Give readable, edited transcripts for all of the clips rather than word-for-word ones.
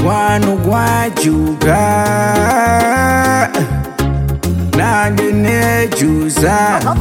mukwano gwachuka nange nekyusa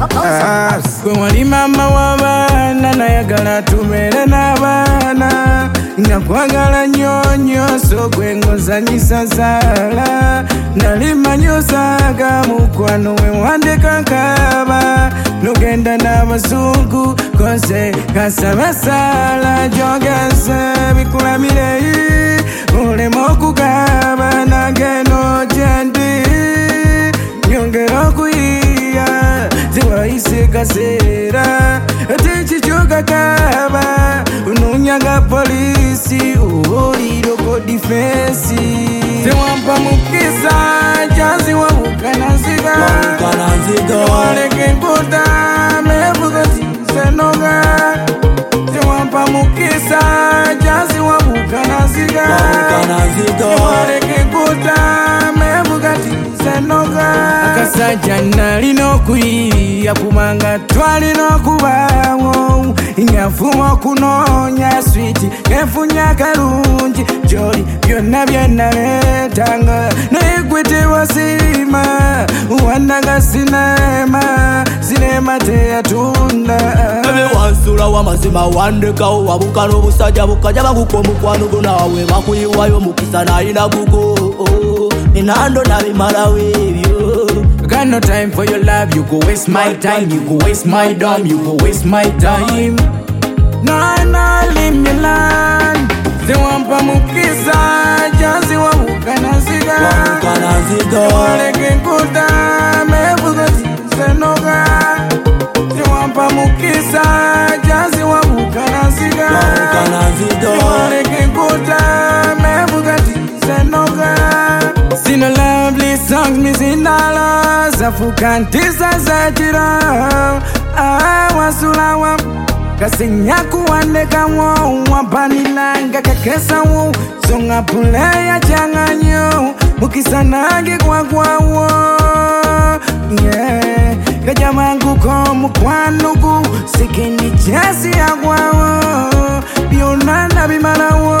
gwe wali mama w'abaana nayagala tumere n'abaana nakwagala nnyo so gwe ng'ozanyisa saala nali manyi osaaga mukwano we wandeka nkaaba nogenda n'abazungu koze kasaba saala gyogeze bikulamire olema okugaba nange n'ogyendi nyongera okuyiya ziwayise kaseera tekikyuka kaba ununyaga polisi oliroko difensi tewampa mukisa jazi wabukananziga waleke nkuta mevuga senoga tewampa mukisa jazi wabukananziga waleke nkuta mevuga senoga akasajja nalina okwiya kubanga twalina okubaawo nyafuma okunoonya switi enfunya kalungi gyoli byonna byenaleetanga naye gwe tewasiima wannaga sinema teyatunda wansula w'amazima wandekawo wabuka n'obusajja bukajja bakuka omukwano go naawe bakuyiwayo mukisa nalina gugo enando nabimalawo ebyo. Got no time for your love, you go waste my time, you go waste my dime, you go waste my time. No, leave me alone. Ziwampa mukisa, jazi wabukananziga waleke nkuta, mevuga senoga. Ziwampa mukisa, jazi wabukananziga waleke nkuta, mevuga senoga. Sino lovely songs, me zinala zafukantisa zachira wasulawa kasinyaku wandeka wo wapanilanga kakesa wo songa puleya changanyo mukisanage kwakwawo yeah kajamangu ko mukwanugu sikindi chesi yakwawo byonana bimalawo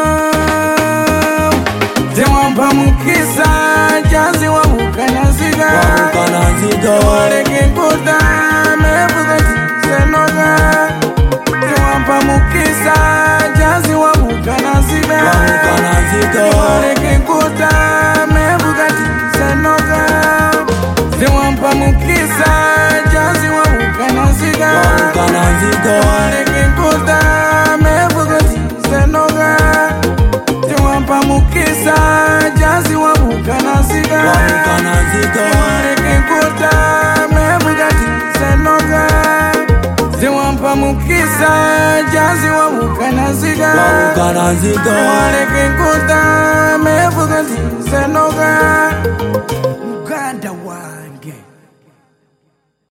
tewampa mukisa jazi wabukananziga waleke nkuta mevuga senoga tewampa mukisa jazi wabukananziga waleke nkuta mevuga senoga tewampa mukisa jazi wabukananziga waleke nkuta mevuga senoga tewampa mukisa jazi wabukananziga waleke nkuta mevuga senoga tewampa mukisa jazi wabukananziga waleke nkuta mevuga senoga